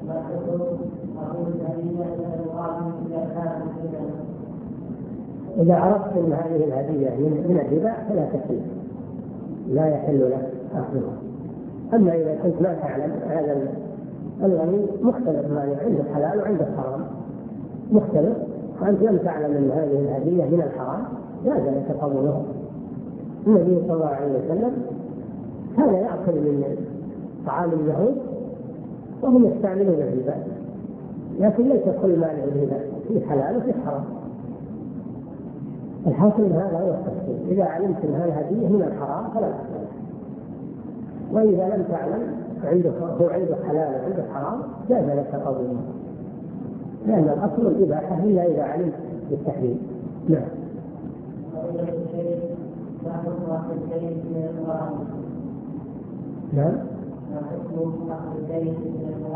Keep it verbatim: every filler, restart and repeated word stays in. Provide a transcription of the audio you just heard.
إذا عرفت أن هذه الهدية من الربا فلا تحل، لا يحل لك أخذها. أما إذا كنت لا تعلم، هذا الغني مختلف، ما عنده حلال وعنده حرام مختلف، وأنت لم تعلم أن هذه الهدية من الحرام، جاز لك قبولها. النبي صلى الله عليه وسلم كان يأكل من طعام اليهود وهم يستعملون الربا، لكن ليس كل ما له الربا، في حلال وفي حرام. الحاصل من هذا هو التفصيل، إذا علمت أن هذه الهدية من الحرام فلا تأكل، وإذا لم تعلم عنده هو عنده حلال وعنده حرام جاز لك قبولها، لأن الأصل الإباحة إلا إذا علمت بالتحليل. نعم. نعم.